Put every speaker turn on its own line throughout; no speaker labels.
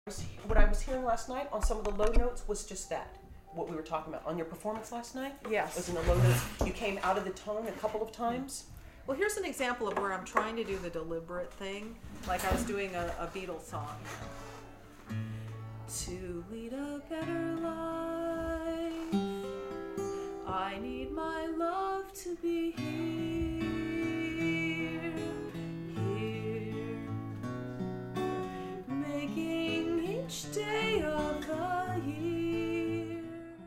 What I was hearing last night on some of the low notes was just that. What we were talking about on your performance last night.
Yes.
Was in the low notes. You came out of the tone a couple of times.
Well, here's an example of where I'm trying to do the deliberate thing, like I was doing a Beatles song. To lead a better life, I need my love to be here, making each day of the year,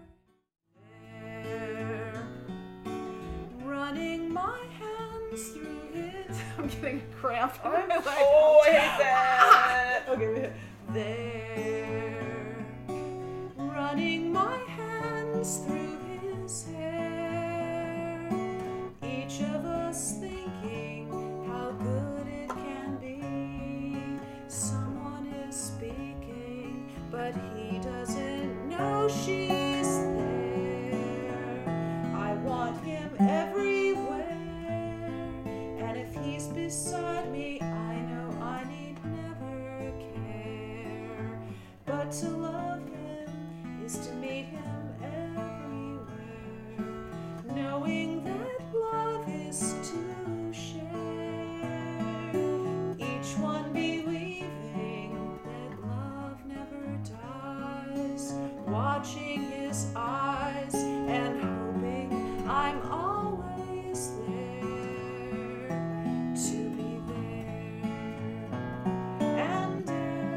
there, running my hands through it. I'm getting a cramp.
I hate that.
Okay, there, running my hands through his hair, each of us thinking how good it can be. Someone is speaking, but he doesn't know she's there. I want him everywhere, and if he's beside me, I know I need never care. But to love him is to meet him everywhere, knowing that love is to share, each one believing that love never dies, watching his eyes and hoping I'm always there to be there and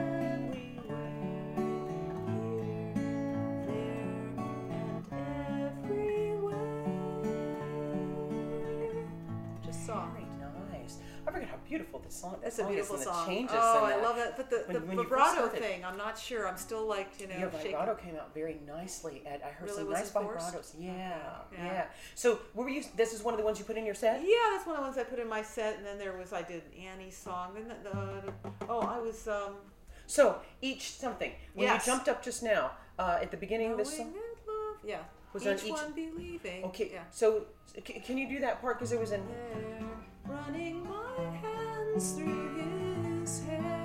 I forget how beautiful this song.
It's a beautiful
is,
song.
The changes
oh,
and
I love it. But the
when you
vibrato thing, I'm not sure. I'm still like,
Your
shaking.
vibrato came out very nicely. I heard
Really?
some
Was
nice
it forced?
vibratos. Yeah,
Okay.
yeah. So, this is one of the ones you put in your set?
Yeah, that's one of the ones I put in my set. And then I did Annie's song. And I was.
So, each something. When
Yes.
you jumped up just now, at the beginning of this song?
Knowing that love. Yeah.
Was
each
on
one believing.
Okay,
Yeah.
so can you do that part? Because it was in...
There, running my hands through his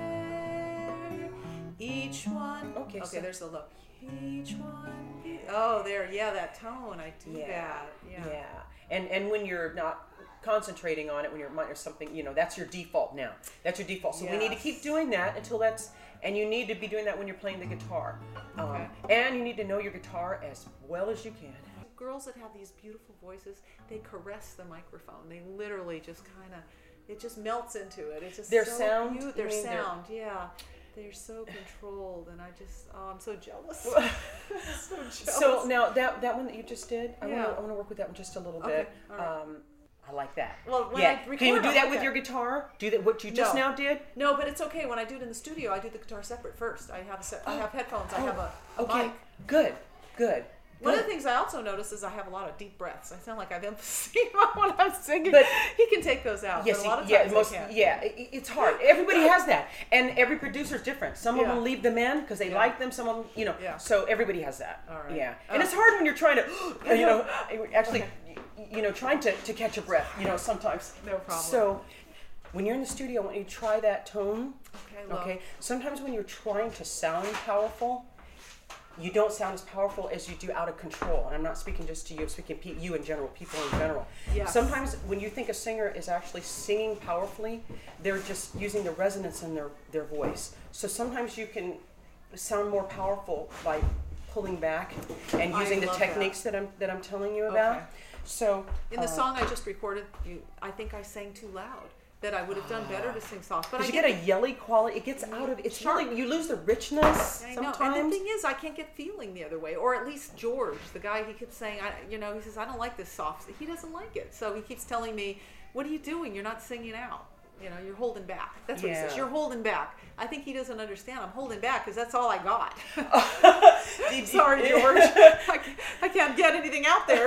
hair. Each one.
Okay, so-
there's the low. Each one. Oh, there. Yeah, that tone. I do that. Yeah.
Yeah. And when you're not concentrating on it, when you're or something, that's your default now. That's your default. So we need to keep doing that until that's... And you need to be doing that when you're playing the guitar.
Okay.
And you need to know your guitar as well as you can.
Girls that have these beautiful voices, they caress the microphone. They literally just kind of, it just melts into it. It's just
Their
so
sound?
cute.
You
Their
mean
sound, yeah. They're so controlled, and I'm so jealous. So jealous.
So now that one that you just did, I
Yeah.
want to work with that one just a little
Okay,
bit.
all right.
I like that.
Well, when
yeah.
I record,
Can you do
I'll
that
like
with
that.
your guitar? Do that what you just now did?
No, but it's okay. When I do it in the studio, I do the guitar separate first. I have I have headphones. I have a
Okay.
mic.
Good.
One of the things I also notice is I have a lot of deep breaths. I sound like I've emphysema when I'm singing.
But
he can take those out.
Yes,
but a lot of times I can't.
it's hard. Everybody has that, and every producer's different. Some of
Yeah.
them leave them in because they
Yeah.
like them. Some of them,
Yeah.
So everybody has that.
All right.
Yeah, and it's hard when you're trying to, actually, trying to catch your breath. Sometimes.
No problem.
So when you're in the studio, I want you to try that tone.
Okay, low.
Okay. Sometimes when you're trying to sound powerful, you don't sound as powerful as you do out of control. And I'm not speaking just to you, I'm speaking you in general, people in general.
Yes.
Sometimes when you think a singer is actually singing powerfully, they're just using the resonance in their voice. So sometimes you can sound more powerful by pulling back and using the
love
techniques that I'm telling you about.
Okay.
So
In the song I just recorded, I think I sang too loud. That I would have done better to sing soft. But I
because you get a yelly quality, it gets out of it's
Sharp.
really you lose the richness
I know.
sometimes.
And the thing is, I can't get feeling the other way. Or at least George, the guy, he keeps saying, he says, I don't like this soft. He doesn't like it. So he keeps telling me, what are you doing? You're not singing out. You're holding back. That's what he says. You're holding back. I think he doesn't understand. I'm holding back because that's all I got. Sorry, George. I can't get anything out there.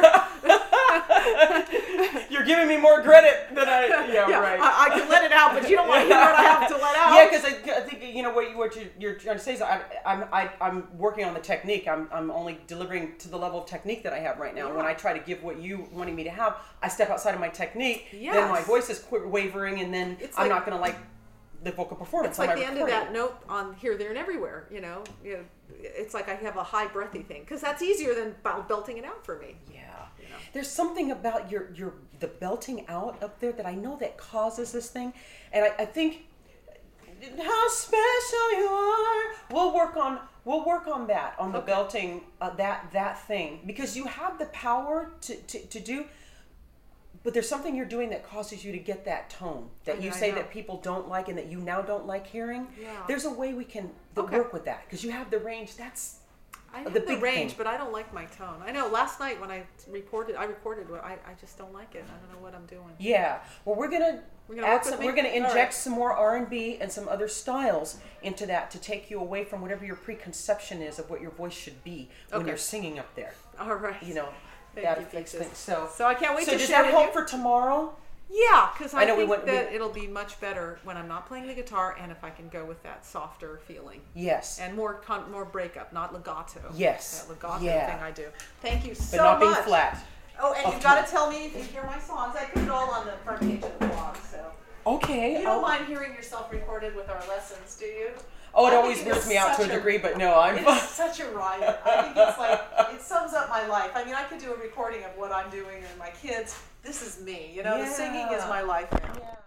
You're giving me more credit than I. Yeah, right.
I can let it out, but you don't want to hear what I have to let out.
Yeah, because I think what you're trying to say is I'm working on the technique. I'm only delivering to the level of technique that I have right now.
Yeah.
When I try to give what you wanting me to have, I step outside of my technique.
Yes.
Then my voice is wavering, and then I'm not going to the vocal performance.
It's like
on my
the end
recording.
of that note on Here, There, and Everywhere. It's like I have a high breathy thing because that's easier than belting it out for me.
Yeah.
You know?
There's something about the belting out up there that I know that causes this thing, and I think how special you are. We'll work on that, on the belting, that thing, because you have the power to do. But there's something you're doing that causes you to get that tone that you say that people don't like and that you now don't like hearing.
Yeah.
There's a way we can work with that because you have the range. That's
I have
the
the
big
range,
thing.
but I don't like my tone. I know last night when I recorded, I just don't like it. I don't know what I'm doing.
Yeah. Well, we're gonna add some. We're gonna inject
right.
some more R&B and some other styles into that to take you away from whatever your preconception is of what your voice should be when you're singing up there.
All right.
You know,
Thank
that
you,
affects
Peaches.
things. So
I can't wait to
does
share
that
with
help
you.
for tomorrow?
Yeah, because I
know we
think
went-
that it'll be much better when I'm not playing the guitar and if I can go with that softer feeling.
Yes.
And more breakup, not legato.
Yes.
That legato
Yeah.
thing I do. Thank you so
But not
much.
being flat.
Oh, and
Of
you've got to tell me if you hear my songs. I put it all on the front page of the blog, so.
Okay.
You don't mind hearing yourself recorded with our lessons, do you?
Oh, it
I
always
think
weirds
it's
me out to a
such
degree, but no, I'm
It's such a riot. I think it's like, it sums up my life. I mean, I could do a recording of what I'm doing and my kids. This is me, the singing is
Yeah.
my life now.
Yeah.